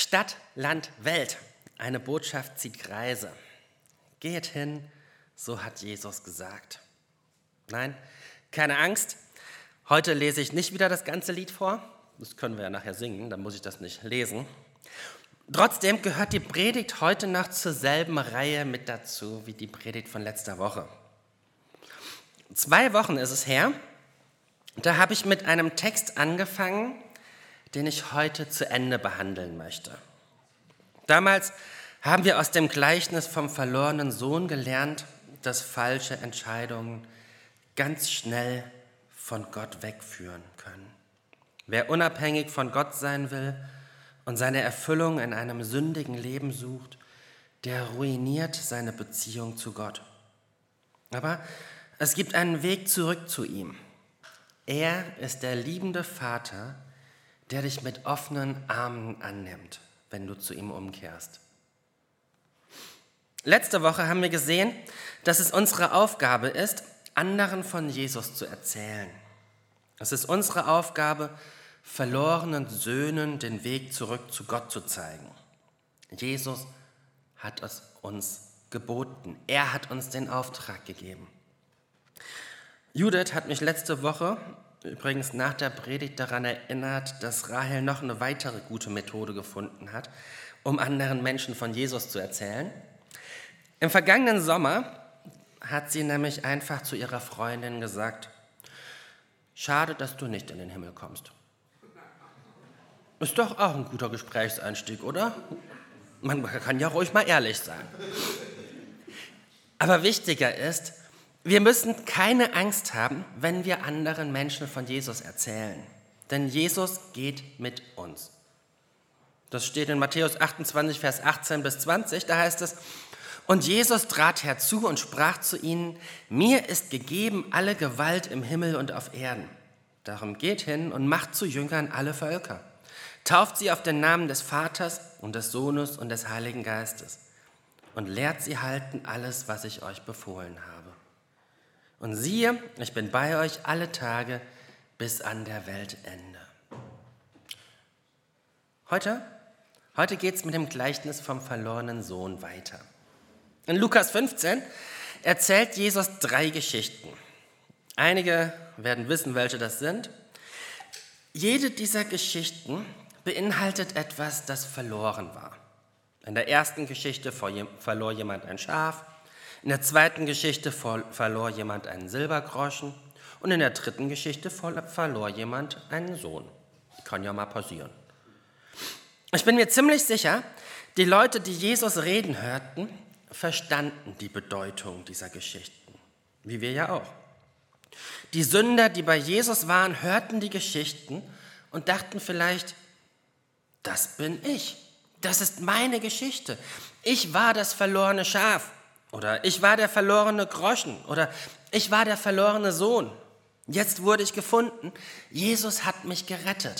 Stadt, Land, Welt. Eine Botschaft zieht Kreise. Geht hin, so hat Jesus gesagt. Nein, keine Angst. Heute lese ich nicht wieder das ganze Lied vor. Das können wir ja nachher singen, dann muss ich das nicht lesen. Trotzdem gehört die Predigt heute noch zur selben Reihe mit dazu wie die Predigt von letzter Woche. 2 Wochen ist es her, da habe ich mit einem Text angefangen, den ich heute zu Ende behandeln möchte. Damals haben wir aus dem Gleichnis vom verlorenen Sohn gelernt, dass falsche Entscheidungen ganz schnell von Gott wegführen können. Wer unabhängig von Gott sein will und seine Erfüllung in einem sündigen Leben sucht, der ruiniert seine Beziehung zu Gott. Aber es gibt einen Weg zurück zu ihm. Er ist der liebende Vater, der dich mit offenen Armen annimmt, wenn du zu ihm umkehrst. Letzte Woche haben wir gesehen, dass es unsere Aufgabe ist, anderen von Jesus zu erzählen. Es ist unsere Aufgabe, verlorenen Söhnen den Weg zurück zu Gott zu zeigen. Jesus hat es uns geboten. Er hat uns den Auftrag gegeben. Judith hat mich letzte Woche übrigens nach der Predigt daran erinnert, dass Rahel noch eine weitere gute Methode gefunden hat, um anderen Menschen von Jesus zu erzählen. Im vergangenen Sommer hat sie nämlich einfach zu ihrer Freundin gesagt: Schade, dass du nicht in den Himmel kommst. Ist doch auch ein guter Gesprächseinstieg, oder? Man kann ja ruhig mal ehrlich sein. Aber wichtiger ist, wir müssen keine Angst haben, wenn wir anderen Menschen von Jesus erzählen. Denn Jesus geht mit uns. Das steht in Matthäus 28, Vers 18 bis 20. Da heißt es: Und Jesus trat herzu und sprach zu ihnen: Mir ist gegeben alle Gewalt im Himmel und auf Erden. Darum geht hin und macht zu Jüngern alle Völker. Tauft sie auf den Namen des Vaters und des Sohnes und des Heiligen Geistes und lehrt sie halten alles, was ich euch befohlen habe. Und siehe, ich bin bei euch alle Tage bis an der Weltende. Heute geht es mit dem Gleichnis vom verlorenen Sohn weiter. In Lukas 15 erzählt Jesus 3 Geschichten. Einige werden wissen, welche das sind. Jede dieser Geschichten beinhaltet etwas, das verloren war. In der ersten Geschichte verlor jemand ein Schaf. In der zweiten Geschichte verlor jemand einen Silbergroschen und in der dritten Geschichte verlor jemand einen Sohn. Kann ja mal passieren. Ich bin mir ziemlich sicher, die Leute, die Jesus reden hörten, verstanden die Bedeutung dieser Geschichten, wie wir ja auch. Die Sünder, die bei Jesus waren, hörten die Geschichten und dachten vielleicht: Das bin ich, das ist meine Geschichte. Ich war das verlorene Schaf. Oder ich war der verlorene Groschen. Oder ich war der verlorene Sohn. Jetzt wurde ich gefunden. Jesus hat mich gerettet.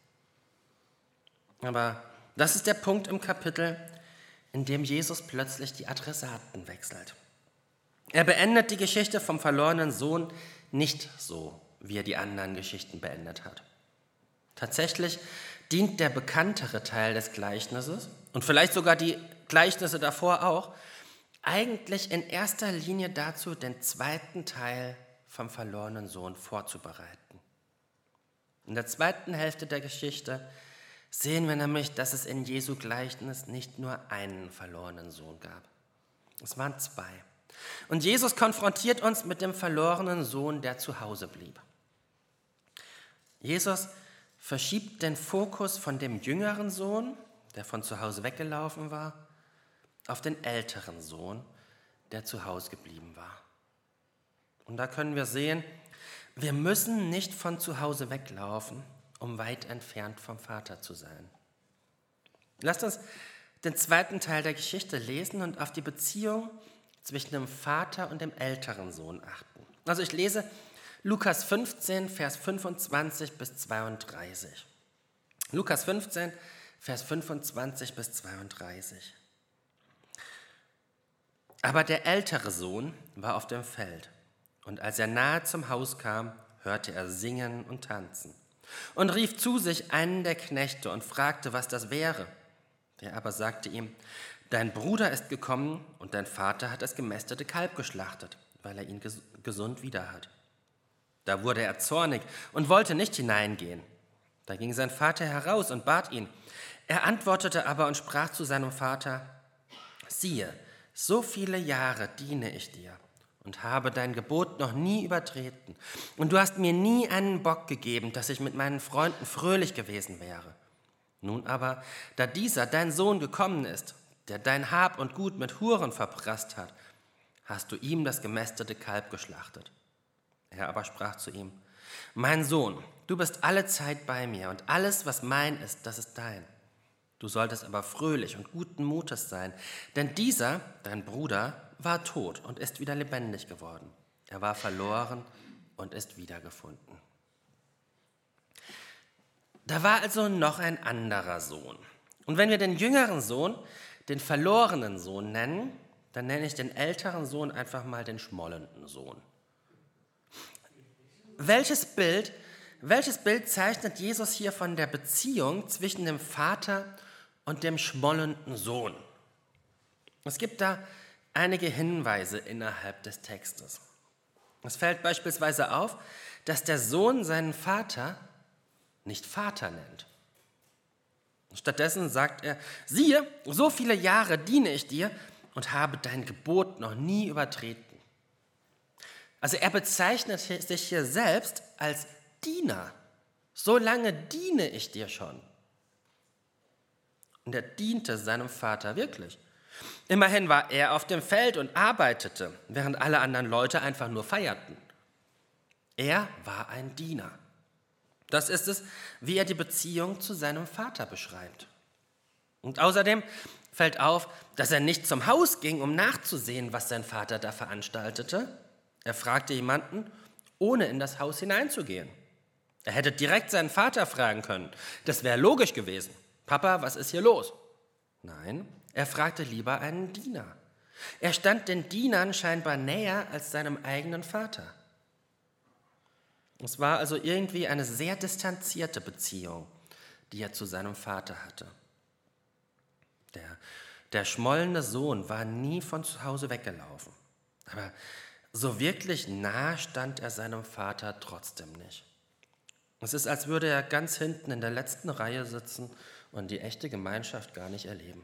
Aber das ist der Punkt im Kapitel, in dem Jesus plötzlich die Adressaten wechselt. Er beendet die Geschichte vom verlorenen Sohn nicht so, wie er die anderen Geschichten beendet hat. Tatsächlich dient der bekanntere Teil des Gleichnisses und vielleicht sogar die Gleichnisse davor auch eigentlich in erster Linie dazu, den zweiten Teil vom verlorenen Sohn vorzubereiten. In der zweiten Hälfte der Geschichte sehen wir nämlich, dass es in Jesu Gleichnis nicht nur einen verlorenen Sohn gab. Es waren 2. Und Jesus konfrontiert uns mit dem verlorenen Sohn, der zu Hause blieb. Jesus verschiebt den Fokus von dem jüngeren Sohn, der von zu Hause weggelaufen war, auf den älteren Sohn, der zu Hause geblieben war. Und da können wir sehen, wir müssen nicht von zu Hause weglaufen, um weit entfernt vom Vater zu sein. Lasst uns den zweiten Teil der Geschichte lesen und auf die Beziehung zwischen dem Vater und dem älteren Sohn achten. Also ich lese Lukas 15, Vers 25 bis 32. Lukas 15, Vers 25 bis 32. Aber der ältere Sohn war auf dem Feld, und als er nahe zum Haus kam, hörte er singen und tanzen und rief zu sich einen der Knechte und fragte, was das wäre. Er aber sagte ihm, dein Bruder ist gekommen und dein Vater hat das gemästete Kalb geschlachtet, weil er ihn gesund wieder hat. Da wurde er zornig und wollte nicht hineingehen. Da ging sein Vater heraus und bat ihn. Er antwortete aber und sprach zu seinem Vater, siehe, so viele Jahre diene ich dir und habe dein Gebot noch nie übertreten. Und du hast mir nie einen Bock gegeben, dass ich mit meinen Freunden fröhlich gewesen wäre. Nun aber, da dieser, dein Sohn, gekommen ist, der dein Hab und Gut mit Huren verprasst hat, hast du ihm das gemästete Kalb geschlachtet. Er aber sprach zu ihm, mein Sohn, du bist alle Zeit bei mir und alles, was mein ist, das ist dein. Du solltest aber fröhlich und guten Mutes sein, denn dieser, dein Bruder, war tot und ist wieder lebendig geworden. Er war verloren und ist wiedergefunden. Da war also noch ein anderer Sohn. Und wenn wir den jüngeren Sohn den verlorenen Sohn nennen, dann nenne ich den älteren Sohn einfach mal den schmollenden Sohn. Welches Bild zeichnet Jesus hier von der Beziehung zwischen dem Vater und dem schmollenden Sohn? Es gibt da einige Hinweise innerhalb des Textes. Es fällt beispielsweise auf, dass der Sohn seinen Vater nicht Vater nennt. Stattdessen sagt er, siehe, so viele Jahre diene ich dir und habe dein Gebot noch nie übertreten. Also er bezeichnet sich hier selbst als Diener. So lange diene ich dir schon. Und er diente seinem Vater wirklich. Immerhin war er auf dem Feld und arbeitete, während alle anderen Leute einfach nur feierten. Er war ein Diener. Das ist es, wie er die Beziehung zu seinem Vater beschreibt. Und außerdem fällt auf, dass er nicht zum Haus ging, um nachzusehen, was sein Vater da veranstaltete. Er fragte jemanden, ohne in das Haus hineinzugehen. Er hätte direkt seinen Vater fragen können. Das wäre logisch gewesen. Papa, was ist hier los? Nein, er fragte lieber einen Diener. Er stand den Dienern scheinbar näher als seinem eigenen Vater. Es war also irgendwie eine sehr distanzierte Beziehung, die er zu seinem Vater hatte. Der schmollende Sohn war nie von zu Hause weggelaufen. Aber so wirklich nah stand er seinem Vater trotzdem nicht. Es ist, als würde er ganz hinten in der letzten Reihe sitzen und die echte Gemeinschaft gar nicht erleben.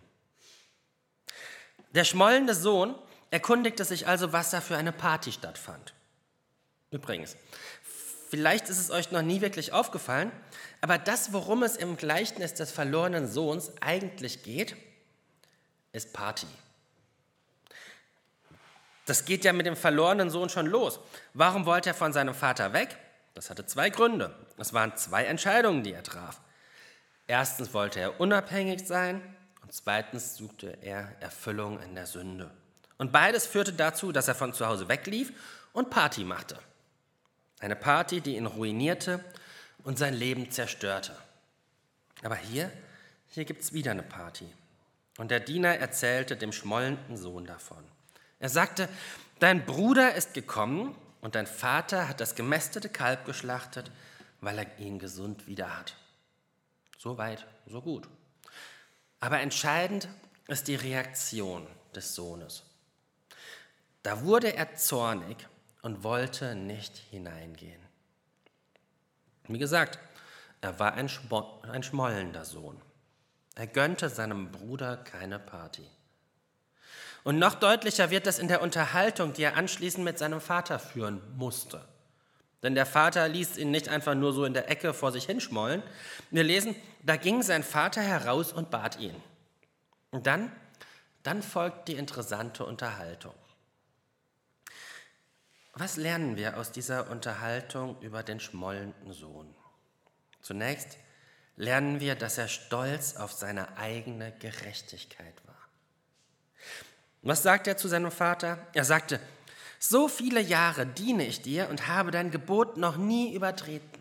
Der schmollende Sohn erkundigte sich also, was da für eine Party stattfand. Übrigens, vielleicht ist es euch noch nie wirklich aufgefallen, aber das, worum es im Gleichnis des verlorenen Sohns eigentlich geht, ist Party. Das geht ja mit dem verlorenen Sohn schon los. Warum wollte er von seinem Vater weg? Das hatte zwei Gründe. Es waren zwei Entscheidungen, die er traf. Erstens wollte er unabhängig sein und zweitens suchte er Erfüllung in der Sünde. Und beides führte dazu, dass er von zu Hause weglief und Party machte. Eine Party, die ihn ruinierte und sein Leben zerstörte. Aber hier gibt es wieder eine Party. Und der Diener erzählte dem schmollenden Sohn davon. Er sagte, dein Bruder ist gekommen und dein Vater hat das gemästete Kalb geschlachtet, weil er ihn gesund wieder hat. So weit, so gut. Aber entscheidend ist die Reaktion des Sohnes. Da wurde er zornig und wollte nicht hineingehen. Wie gesagt, er war ein schmollender Sohn. Er gönnte seinem Bruder keine Party. Und noch deutlicher wird das in der Unterhaltung, die er anschließend mit seinem Vater führen musste. Denn der Vater ließ ihn nicht einfach nur so in der Ecke vor sich hinschmollen. Wir lesen, da ging sein Vater heraus und bat ihn. Und dann folgt die interessante Unterhaltung. Was lernen wir aus dieser Unterhaltung über den schmollenden Sohn? Zunächst lernen wir, dass er stolz auf seine eigene Gerechtigkeit war. Was sagt er zu seinem Vater? Er sagte, so viele Jahre diene ich dir und habe dein Gebot noch nie übertreten.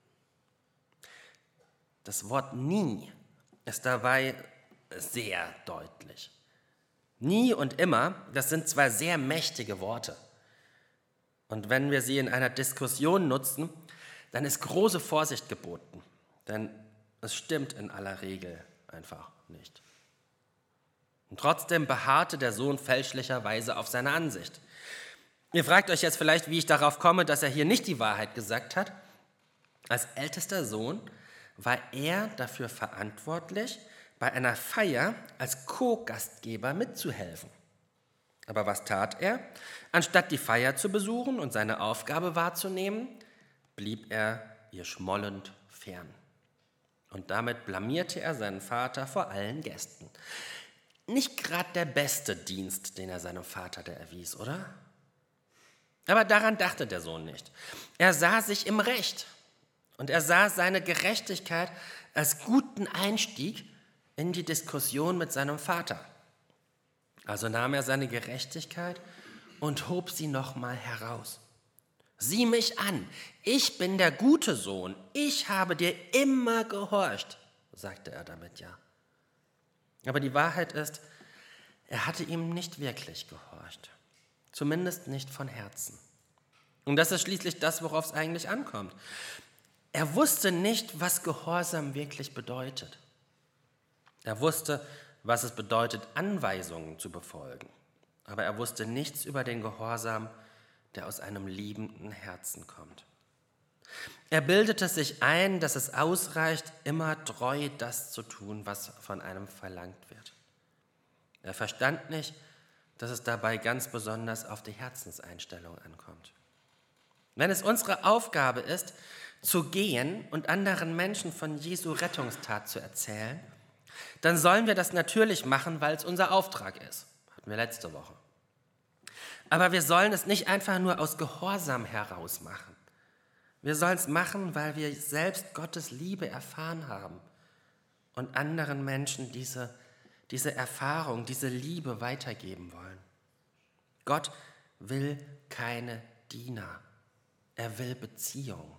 Das Wort nie ist dabei sehr deutlich. Nie und immer, das sind zwei sehr mächtige Worte. Und wenn wir sie in einer Diskussion nutzen, dann ist große Vorsicht geboten, denn es stimmt in aller Regel einfach nicht. Und trotzdem beharrte der Sohn fälschlicherweise auf seiner Ansicht. Ihr fragt euch jetzt vielleicht, wie ich darauf komme, dass er hier nicht die Wahrheit gesagt hat. Als ältester Sohn war er dafür verantwortlich, bei einer Feier als Co-Gastgeber mitzuhelfen. Aber was tat er? Anstatt die Feier zu besuchen und seine Aufgabe wahrzunehmen, blieb er ihr schmollend fern. Und damit blamierte er seinen Vater vor allen Gästen. Nicht gerade der beste Dienst, den er seinem Vater da erwies, oder? Aber daran dachte der Sohn nicht. Er sah sich im Recht und er sah seine Gerechtigkeit als guten Einstieg in die Diskussion mit seinem Vater. Also nahm er seine Gerechtigkeit und hob sie nochmal heraus. Sieh mich an, ich bin der gute Sohn, ich habe dir immer gehorcht, sagte er damit ja. Aber die Wahrheit ist, er hatte ihm nicht wirklich gehorcht, zumindest nicht von Herzen. Und das ist schließlich das, worauf es eigentlich ankommt. Er wusste nicht, was Gehorsam wirklich bedeutet. Er wusste, was es bedeutet, Anweisungen zu befolgen. Aber er wusste nichts über den Gehorsam, der aus einem liebenden Herzen kommt. Er bildete sich ein, dass es ausreicht, immer treu das zu tun, was von einem verlangt wird. Er verstand nicht, dass es dabei ganz besonders auf die Herzenseinstellung ankommt. Wenn es unsere Aufgabe ist, zu gehen und anderen Menschen von Jesu Rettungstat zu erzählen, dann sollen wir das natürlich machen, weil es unser Auftrag ist. Hatten wir letzte Woche. Aber wir sollen es nicht einfach nur aus Gehorsam heraus machen. Wir sollen es machen, weil wir selbst Gottes Liebe erfahren haben und anderen Menschen diese Erfahrung, diese Liebe weitergeben wollen. Gott will keine Diener. Er will Beziehung.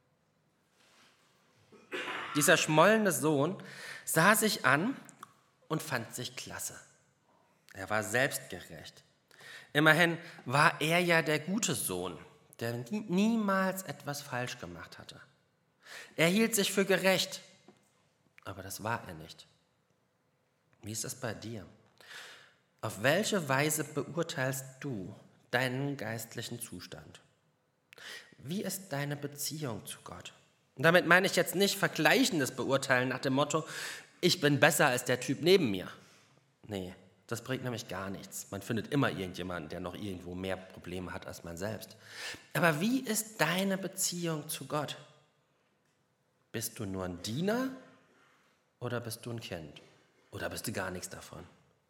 Dieser schmollende Sohn sah sich an und fand sich klasse. Er war selbstgerecht. Immerhin war er ja der gute Sohn, der niemals etwas falsch gemacht hatte. Er hielt sich für gerecht, aber das war er nicht. Wie ist das bei dir? Auf welche Weise beurteilst du deinen geistlichen Zustand? Wie ist deine Beziehung zu Gott? Und damit meine ich jetzt nicht vergleichendes Beurteilen nach dem Motto, ich bin besser als der Typ neben mir. Nee, das bringt nämlich gar nichts. Man findet immer irgendjemanden, der noch irgendwo mehr Probleme hat als man selbst. Aber wie ist deine Beziehung zu Gott? Bist du nur ein Diener oder bist du ein Kind? Oder bist du gar nichts davon?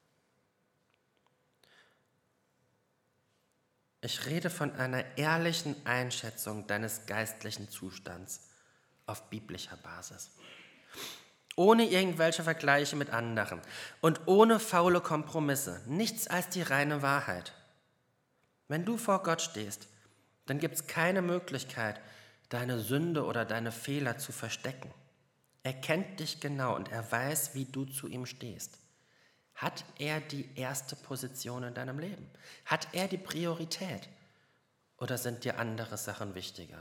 Ich rede von einer ehrlichen Einschätzung deines geistlichen Zustands auf biblischer Basis. Ohne irgendwelche Vergleiche mit anderen und ohne faule Kompromisse. Nichts als die reine Wahrheit. Wenn du vor Gott stehst, dann gibt es keine Möglichkeit, deine Sünde oder deine Fehler zu verstecken. Er kennt dich genau und er weiß, wie du zu ihm stehst. Hat er die erste Position in deinem Leben? Hat er die Priorität? Oder sind dir andere Sachen wichtiger?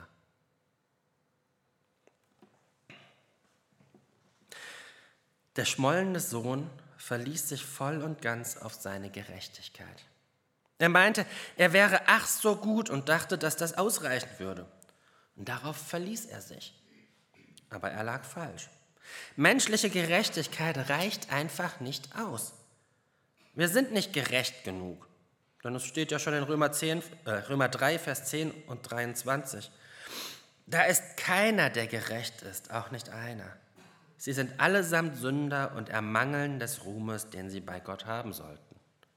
Der schmollende Sohn verließ sich voll und ganz auf seine Gerechtigkeit. Er meinte, er wäre ach so gut und dachte, dass das ausreichen würde. Und darauf verließ er sich. Aber er lag falsch. Menschliche Gerechtigkeit reicht einfach nicht aus. Wir sind nicht gerecht genug. Denn es steht ja schon in Römer 3, Vers 10 und 23. Da ist keiner, der gerecht ist, auch nicht einer. Sie sind allesamt Sünder und ermangeln des Ruhmes, den sie bei Gott haben sollten.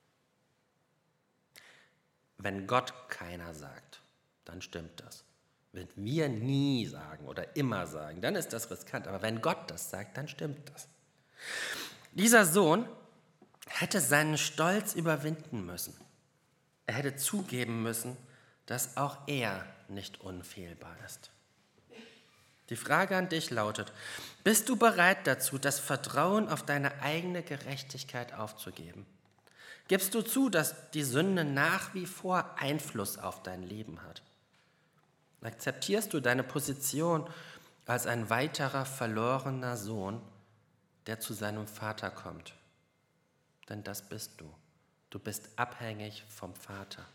Wenn Gott keiner sagt, dann stimmt das. Wenn wir nie sagen oder immer sagen, dann ist das riskant. Aber wenn Gott das sagt, dann stimmt das. Dieser Sohn hätte seinen Stolz überwinden müssen. Er hätte zugeben müssen, dass auch er nicht unfehlbar ist. Die Frage an dich lautet, bist du bereit dazu, das Vertrauen auf deine eigene Gerechtigkeit aufzugeben? Gibst du zu, dass die Sünde nach wie vor Einfluss auf dein Leben hat? Akzeptierst du deine Position als ein weiterer verlorener Sohn, der zu seinem Vater kommt? denn das bist du. Du bist abhängig vom Vater.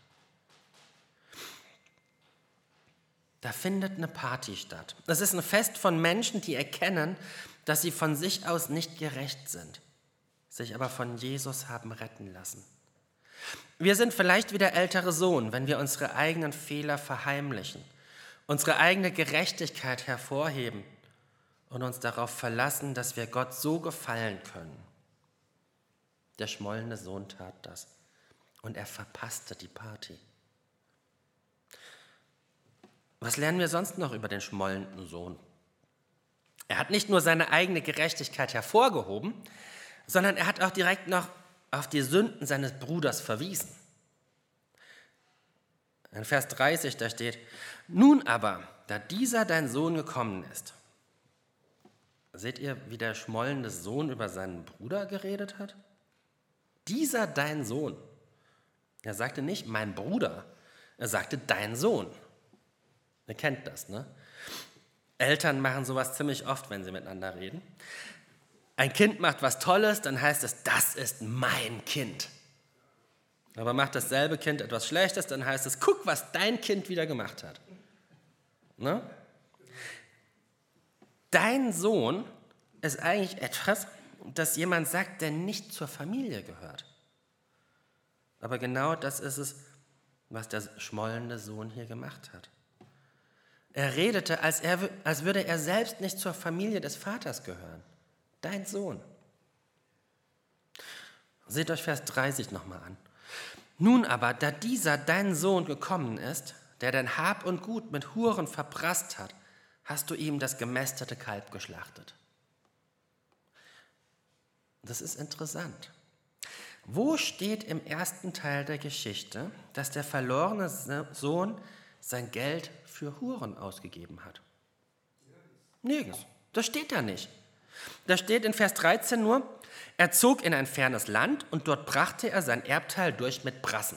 Da findet eine Party statt. Das ist ein Fest von Menschen, die erkennen, dass sie von sich aus nicht gerecht sind, sich aber von Jesus haben retten lassen. Wir sind vielleicht wie der ältere Sohn, wenn wir unsere eigenen Fehler verheimlichen, unsere eigene Gerechtigkeit hervorheben und uns darauf verlassen, dass wir Gott so gefallen können. Der schmollende Sohn tat das und er verpasste die Party. Was lernen wir sonst noch über den schmollenden Sohn? Er hat nicht nur seine eigene Gerechtigkeit hervorgehoben, sondern er hat auch direkt noch auf die Sünden seines Bruders verwiesen. In Vers 30, da steht: Nun aber, da dieser dein Sohn gekommen ist. Seht ihr, wie der schmollende Sohn über seinen Bruder geredet hat? Dieser dein Sohn. Er sagte nicht mein Bruder, er sagte dein Sohn. Ihr kennt das, ne? Eltern machen sowas ziemlich oft, wenn sie miteinander reden. Ein Kind macht was Tolles, dann heißt es, das ist mein Kind. Aber macht dasselbe Kind etwas Schlechtes, dann heißt es, guck, was dein Kind wieder gemacht hat. Ne? Dein Sohn ist eigentlich etwas, das jemand sagt, der nicht zur Familie gehört. Aber genau das ist es, was der schmollende Sohn hier gemacht hat. Er redete, als würde er selbst nicht zur Familie des Vaters gehören. Dein Sohn. Seht euch Vers 30 nochmal an. Nun aber, da dieser dein Sohn gekommen ist, der dein Hab und Gut mit Huren verprasst hat, hast du ihm das gemästete Kalb geschlachtet. Das ist interessant. Wo steht im ersten Teil der Geschichte, dass der verlorene Sohn sein Geld für Huren ausgegeben hat? Nirgends. Das steht da nicht. Da steht in Vers 13 nur, er zog in ein fernes Land und dort brachte er sein Erbteil durch mit Brassen.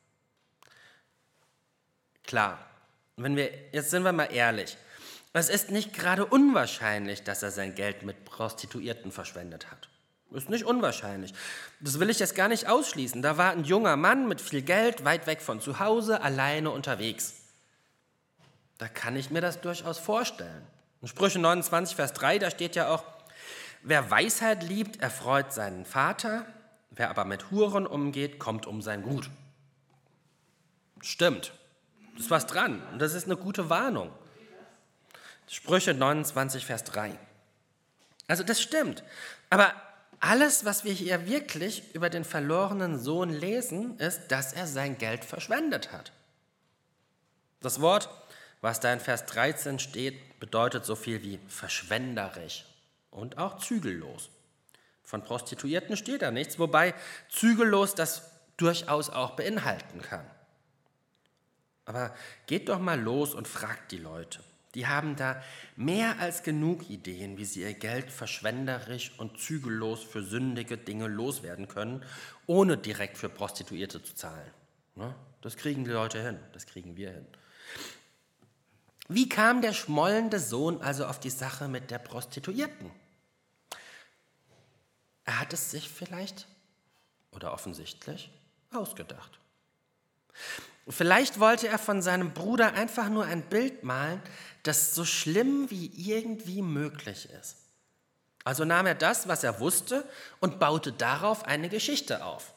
Klar, jetzt sind wir mal ehrlich, es ist nicht gerade unwahrscheinlich, dass er sein Geld mit Prostituierten verschwendet hat. Ist nicht unwahrscheinlich. Das will ich jetzt gar nicht ausschließen. Da war ein junger Mann mit viel Geld, weit weg von zu Hause, alleine unterwegs. Da kann ich mir das durchaus vorstellen. In Sprüche 29, Vers 3, da steht ja auch, wer Weisheit liebt, erfreut seinen Vater, wer aber mit Huren umgeht, kommt um sein Gut. Stimmt, da ist was dran und das ist eine gute Warnung. Sprüche 29, Vers 3. Also das stimmt, aber alles, was wir hier wirklich über den verlorenen Sohn lesen, ist, dass er sein Geld verschwendet hat. Das Wort, was da in Vers 13 steht, bedeutet so viel wie verschwenderisch und auch zügellos. Von Prostituierten steht da nichts, wobei zügellos das durchaus auch beinhalten kann. Aber geht doch mal los und fragt die Leute. Die haben da mehr als genug Ideen, wie sie ihr Geld verschwenderisch und zügellos für sündige Dinge loswerden können, ohne direkt für Prostituierte zu zahlen. Das kriegen die Leute hin, das kriegen wir hin. Wie kam der schmollende Sohn also auf die Sache mit der Prostituierten? Er hat es sich vielleicht oder offensichtlich ausgedacht. Vielleicht wollte er von seinem Bruder einfach nur ein Bild malen, das so schlimm wie irgendwie möglich ist. Also nahm er das, was er wusste, und baute darauf eine Geschichte auf.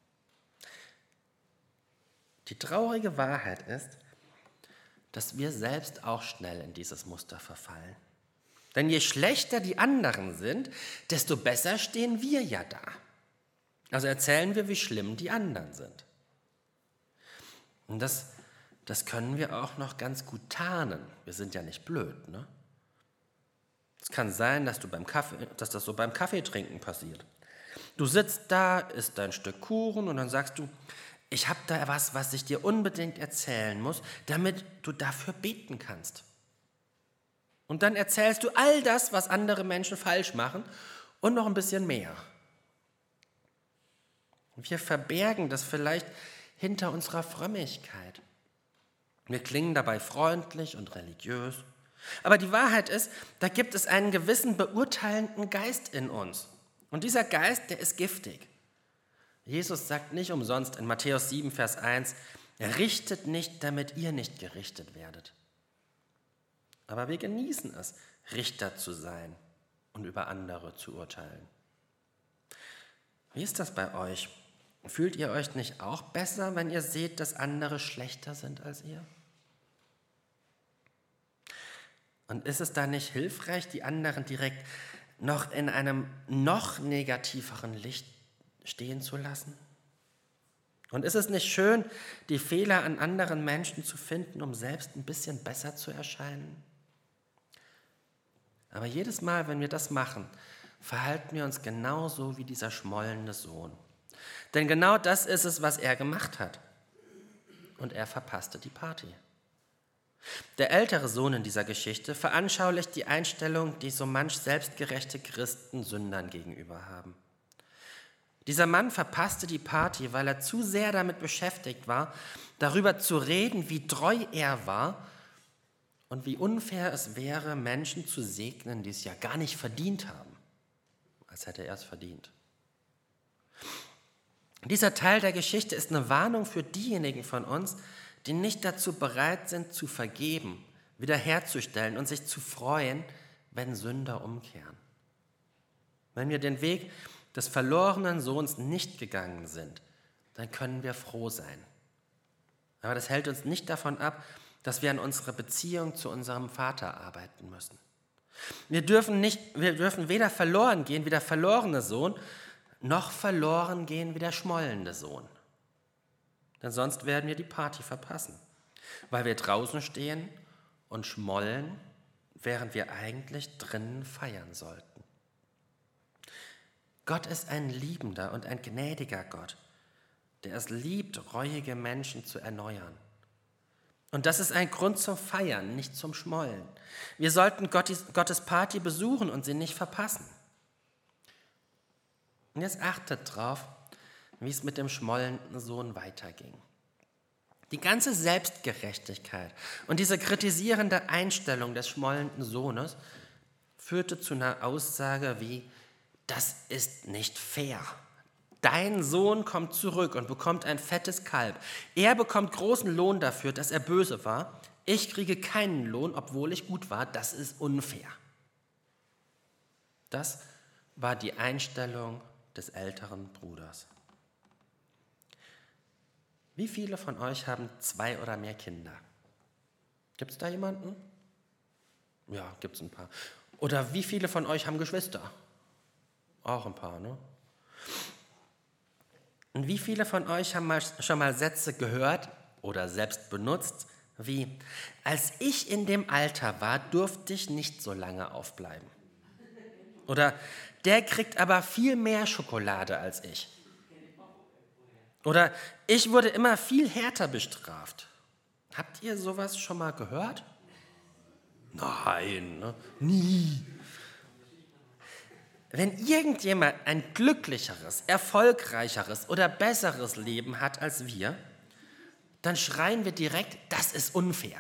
Die traurige Wahrheit ist, dass wir selbst auch schnell in dieses Muster verfallen. Denn je schlechter die anderen sind, desto besser stehen wir ja da. Also erzählen wir, wie schlimm die anderen sind. Und das können wir auch noch ganz gut tarnen. Wir sind ja nicht blöd, ne? Es kann sein, dass das so beim Kaffeetrinken passiert. Du sitzt da, isst dein Stück Kuchen und dann sagst du, ich habe da was ich dir unbedingt erzählen muss, damit du dafür beten kannst. Und dann erzählst du all das, was andere Menschen falsch machen und noch ein bisschen mehr. Wir verbergen das vielleicht hinter unserer Frömmigkeit. Wir klingen dabei freundlich und religiös. Aber die Wahrheit ist, da gibt es einen gewissen beurteilenden Geist in uns. Und dieser Geist, der ist giftig. Jesus sagt nicht umsonst in Matthäus 7, Vers 1, richtet nicht, damit ihr nicht gerichtet werdet. Aber wir genießen es, Richter zu sein und über andere zu urteilen. Wie ist das bei euch? Fühlt ihr euch nicht auch besser, wenn ihr seht, dass andere schlechter sind als ihr? Und ist es da nicht hilfreich, die anderen direkt noch in einem noch negativeren Licht stehen zu lassen? Und ist es nicht schön, die Fehler an anderen Menschen zu finden, um selbst ein bisschen besser zu erscheinen? Aber jedes Mal, wenn wir das machen, verhalten wir uns genauso wie dieser schmollende Sohn. Denn genau das ist es, was er gemacht hat. Und er verpasste die Party. Der ältere Sohn in dieser Geschichte veranschaulicht die Einstellung, die so manch selbstgerechte Christen Sündern gegenüber haben. Dieser Mann verpasste die Party, weil er zu sehr damit beschäftigt war, darüber zu reden, wie treu er war und wie unfair es wäre, Menschen zu segnen, die es ja gar nicht verdient haben, als hätte er es verdient. Dieser Teil der Geschichte ist eine Warnung für diejenigen von uns, die nicht dazu bereit sind, zu vergeben, wiederherzustellen und sich zu freuen, wenn Sünder umkehren. Wenn wir den Weg des verlorenen Sohns nicht gegangen sind, dann können wir froh sein. Aber das hält uns nicht davon ab, dass wir an unserer Beziehung zu unserem Vater arbeiten müssen. Wir dürfen weder verloren gehen wie der verlorene Sohn, noch verloren gehen wie der schmollende Sohn. Denn sonst werden wir die Party verpassen, weil wir draußen stehen und schmollen, während wir eigentlich drinnen feiern sollten. Gott ist ein liebender und ein gnädiger Gott, der es liebt, reuige Menschen zu erneuern. Und das ist ein Grund zum Feiern, nicht zum Schmollen. Wir sollten Gottes Party besuchen und sie nicht verpassen. Und jetzt achtet drauf, wie es mit dem schmollenden Sohn weiterging. Die ganze Selbstgerechtigkeit und diese kritisierende Einstellung des schmollenden Sohnes führte zu einer Aussage wie, das ist nicht fair. Dein Sohn kommt zurück und bekommt ein fettes Kalb. Er bekommt großen Lohn dafür, dass er böse war. Ich kriege keinen Lohn, obwohl ich gut war. Das ist unfair. Das war die Einstellung des älteren Bruders. Wie viele von euch haben 2 oder mehr Kinder? Gibt es da jemanden? Ja, gibt es ein paar. Oder wie viele von euch haben Geschwister? Auch ein paar, ne? Und wie viele von euch haben schon mal Sätze gehört oder selbst benutzt, wie, als ich in dem Alter war, durfte ich nicht so lange aufbleiben. Oder, der kriegt aber viel mehr Schokolade als ich. Oder, ich wurde immer viel härter bestraft. Habt ihr sowas schon mal gehört? Nein, ne? Nie. Wenn irgendjemand ein glücklicheres, erfolgreicheres oder besseres Leben hat als wir, dann schreien wir direkt, das ist unfair.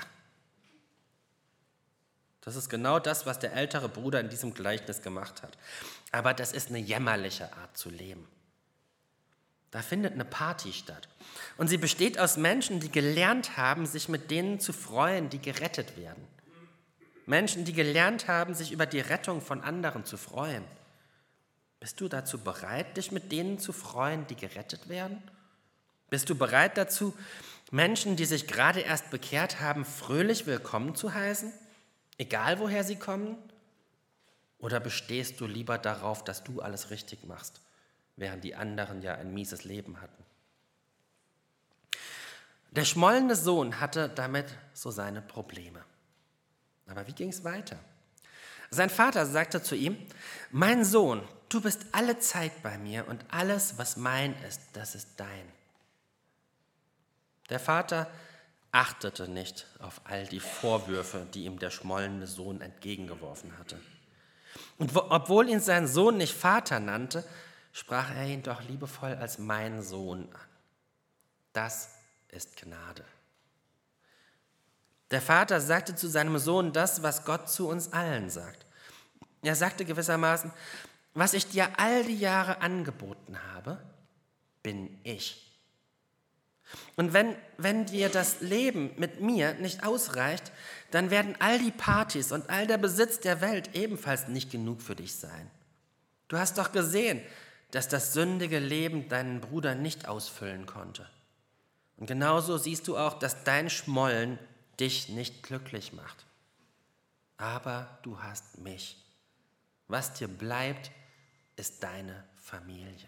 Das ist genau das, was der ältere Bruder in diesem Gleichnis gemacht hat. Aber das ist eine jämmerliche Art zu leben. Da findet eine Party statt. Und sie besteht aus Menschen, die gelernt haben, sich mit denen zu freuen, die gerettet werden. Menschen, die gelernt haben, sich über die Rettung von anderen zu freuen. Bist du dazu bereit, dich mit denen zu freuen, die gerettet werden? Bist du bereit dazu, Menschen, die sich gerade erst bekehrt haben, fröhlich willkommen zu heißen, egal woher sie kommen? Oder bestehst du lieber darauf, dass du alles richtig machst, während die anderen ja ein mieses Leben hatten? Der schmollende Sohn hatte damit so seine Probleme. Aber wie ging es weiter? Sein Vater sagte zu ihm, mein Sohn, du bist alle Zeit bei mir und alles, was mein ist, das ist dein. Der Vater achtete nicht auf all die Vorwürfe, die ihm der schmollende Sohn entgegengeworfen hatte. Und obwohl ihn sein Sohn nicht Vater nannte, sprach er ihn doch liebevoll als mein Sohn an. Das ist Gnade. Der Vater sagte zu seinem Sohn das, was Gott zu uns allen sagt. Er sagte gewissermaßen, was ich dir all die Jahre angeboten habe, bin ich. Und wenn dir das Leben mit mir nicht ausreicht, dann werden all die Partys und all der Besitz der Welt ebenfalls nicht genug für dich sein. Du hast doch gesehen, dass das sündige Leben deinen Bruder nicht ausfüllen konnte. Und genauso siehst du auch, dass dein Schmollen dich nicht glücklich macht. Aber du hast mich. Was dir bleibt, ist deine Familie.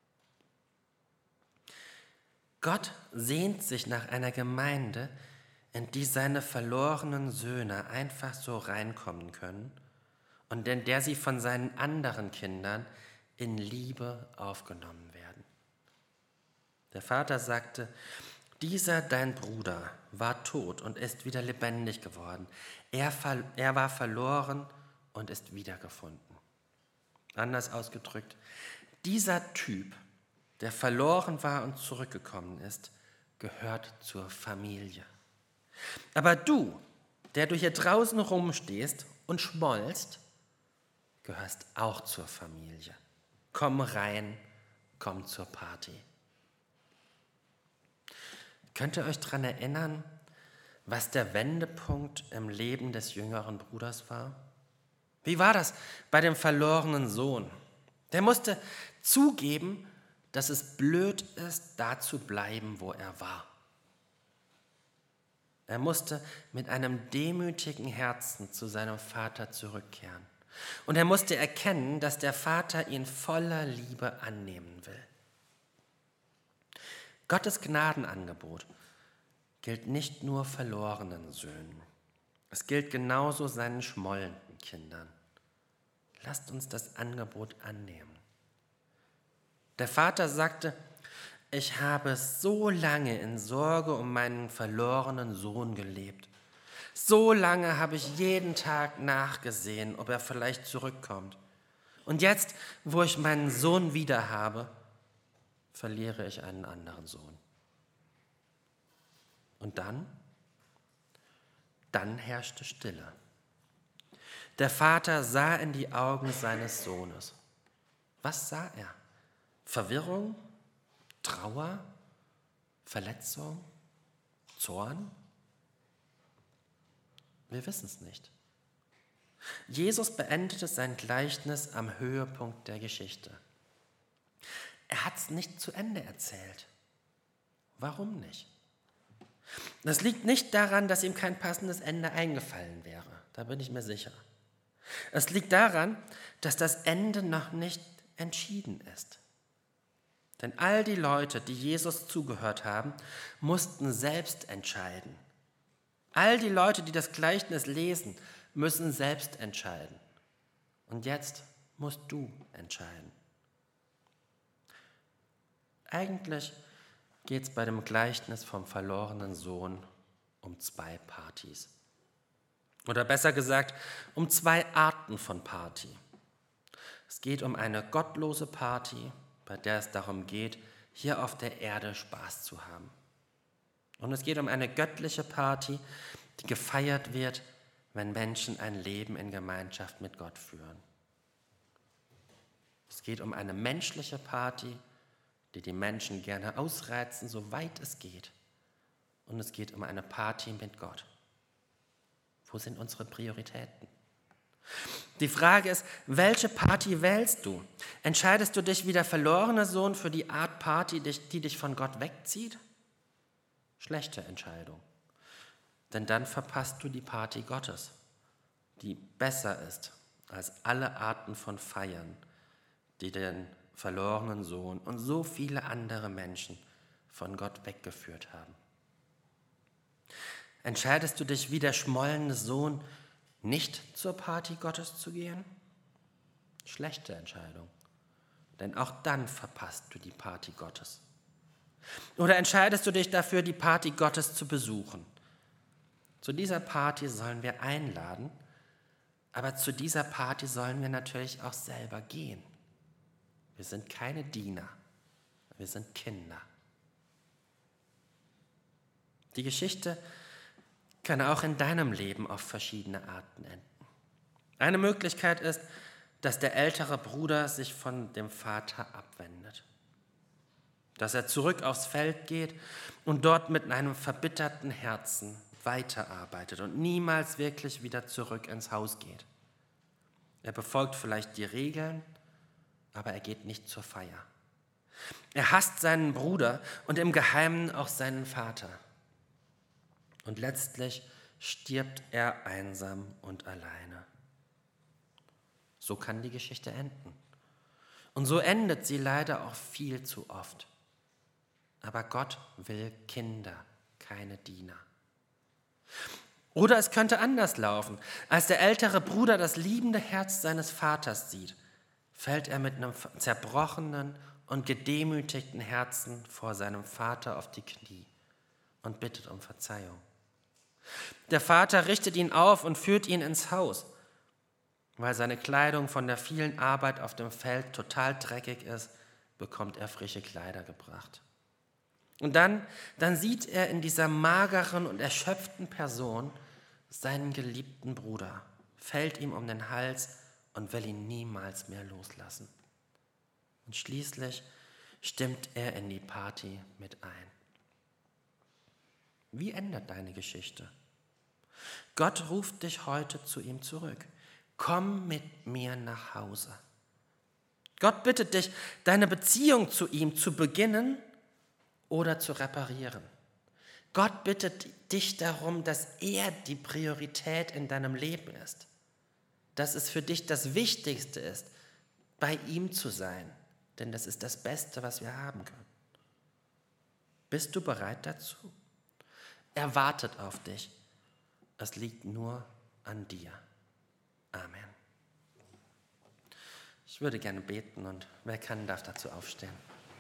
Gott sehnt sich nach einer Gemeinde, in die seine verlorenen Söhne einfach so reinkommen können und in der sie von seinen anderen Kindern in Liebe aufgenommen werden. Der Vater sagte, dieser dein Bruder war tot und ist wieder lebendig geworden. Er war verloren und ist wiedergefunden. Anders ausgedrückt, dieser Typ, der verloren war und zurückgekommen ist, gehört zur Familie. Aber du, der du hier draußen rumstehst und schmollst, gehörst auch zur Familie. Komm rein, komm zur Party. Könnt ihr euch daran erinnern, was der Wendepunkt im Leben des jüngeren Bruders war? Wie war das bei dem verlorenen Sohn? Der musste zugeben, dass es blöd ist, da zu bleiben, wo er war. Er musste mit einem demütigen Herzen zu seinem Vater zurückkehren. Und er musste erkennen, dass der Vater ihn voller Liebe annehmen will. Gottes Gnadenangebot gilt nicht nur verlorenen Söhnen. Es gilt genauso seinen schmollenden Kindern. Lasst uns das Angebot annehmen. Der Vater sagte, ich habe so lange in Sorge um meinen verlorenen Sohn gelebt. So lange habe ich jeden Tag nachgesehen, ob er vielleicht zurückkommt. Und jetzt, wo ich meinen Sohn wieder habe, verliere ich einen anderen Sohn. Und dann herrschte Stille. Der Vater sah in die Augen seines Sohnes. Was sah er? Verwirrung? Trauer? Verletzung? Zorn? Wir wissen es nicht. Jesus beendete sein Gleichnis am Höhepunkt der Geschichte. Er hat es nicht zu Ende erzählt. Warum nicht? Das liegt nicht daran, dass ihm kein passendes Ende eingefallen wäre. Da bin ich mir sicher. Es liegt daran, dass das Ende noch nicht entschieden ist. Denn all die Leute, die Jesus zugehört haben, mussten selbst entscheiden. All die Leute, die das Gleichnis lesen, müssen selbst entscheiden. Und jetzt musst du entscheiden. Eigentlich geht es bei dem Gleichnis vom verlorenen Sohn um 2 Partys. Oder besser gesagt, um 2 Arten von Party. Es geht um eine gottlose Party, bei der es darum geht, hier auf der Erde Spaß zu haben. Und es geht um eine göttliche Party, die gefeiert wird, wenn Menschen ein Leben in Gemeinschaft mit Gott führen. Es geht um eine menschliche Party, die Menschen gerne ausreizen, soweit es geht. Und es geht um eine Party mit Gott. Wo sind unsere Prioritäten? Die Frage ist, welche Party wählst du? Entscheidest du dich wie der verlorene Sohn für die Art Party, die dich von Gott wegzieht? Schlechte Entscheidung. Denn dann verpasst du die Party Gottes, die besser ist als alle Arten von Feiern, die den verlorenen Sohn und so viele andere Menschen von Gott weggeführt haben. Entscheidest du dich wie der schmollende Sohn, nicht zur Party Gottes zu gehen? Schlechte Entscheidung, denn auch dann verpasst du die Party Gottes. Oder entscheidest du dich dafür, die Party Gottes zu besuchen? Zu dieser Party sollen wir einladen, aber zu dieser Party sollen wir natürlich auch selber gehen. Wir sind keine Diener, wir sind Kinder. Die Geschichte kann auch in deinem Leben auf verschiedene Arten enden. Eine Möglichkeit ist, dass der ältere Bruder sich von dem Vater abwendet. dass er zurück aufs Feld geht und dort mit einem verbitterten Herzen weiterarbeitet und niemals wirklich wieder zurück ins Haus geht. Er befolgt vielleicht die Regeln, aber er geht nicht zur Feier. Er hasst seinen Bruder und im Geheimen auch seinen Vater. Und letztlich stirbt er einsam und alleine. So kann die Geschichte enden. Und so endet sie leider auch viel zu oft. Aber Gott will Kinder, keine Diener. Oder es könnte anders laufen. Als der ältere Bruder das liebende Herz seines Vaters sieht, fällt er mit einem zerbrochenen und gedemütigten Herzen vor seinem Vater auf die Knie und bittet um Verzeihung. Der Vater richtet ihn auf und führt ihn ins Haus. Weil seine Kleidung von der vielen Arbeit auf dem Feld total dreckig ist, bekommt er frische Kleider gebracht. Und dann sieht er in dieser mageren und erschöpften Person seinen geliebten Bruder, fällt ihm um den Hals und will ihn niemals mehr loslassen. Und schließlich stimmt er in die Party mit ein. Wie endet deine Geschichte? Gott ruft dich heute zu ihm zurück. Komm mit mir nach Hause. Gott bittet dich, deine Beziehung zu ihm zu beginnen oder zu reparieren. Gott bittet dich darum, dass er die Priorität in deinem Leben ist. Dass es für dich das Wichtigste ist, bei ihm zu sein. Denn das ist das Beste, was wir haben können. Bist du bereit dazu? Er wartet auf dich. Es liegt nur an dir. Amen. Ich würde gerne beten und wer kann, darf dazu aufstehen.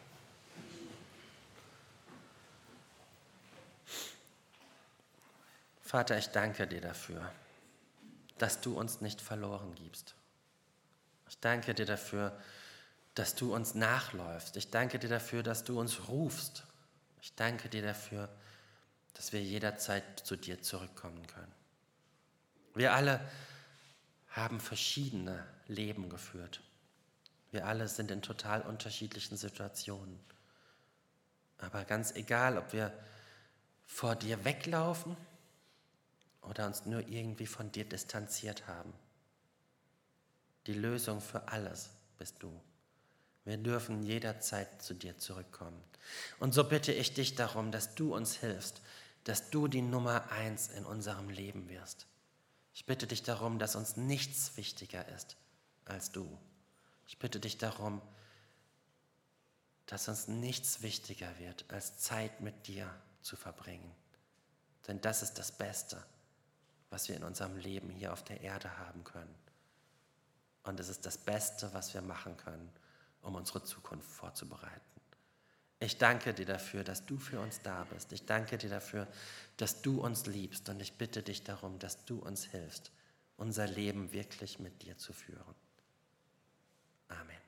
Vater, ich danke dir dafür, dass du uns nicht verloren gibst. Ich danke dir dafür, dass du uns nachläufst. Ich danke dir dafür, dass du uns rufst. Ich danke dir dafür, dass wir jederzeit zu dir zurückkommen können. Wir alle haben verschiedene Leben geführt. Wir alle sind in total unterschiedlichen Situationen. Aber ganz egal, ob wir vor dir weglaufen oder uns nur irgendwie von dir distanziert haben. Die Lösung für alles bist du. Wir dürfen jederzeit zu dir zurückkommen. Und so bitte ich dich darum, dass du uns hilfst, dass du die Nummer 1 in unserem Leben wirst. Ich bitte dich darum, dass uns nichts wichtiger ist als du. Ich bitte dich darum, dass uns nichts wichtiger wird, als Zeit mit dir zu verbringen. Denn das ist das Beste, was wir in unserem Leben hier auf der Erde haben können. Und es ist das Beste, was wir machen können, um unsere Zukunft vorzubereiten. Ich danke dir dafür, dass du für uns da bist. Ich danke dir dafür, dass du uns liebst. Und ich bitte dich darum, dass du uns hilfst, unser Leben wirklich mit dir zu führen. Amen.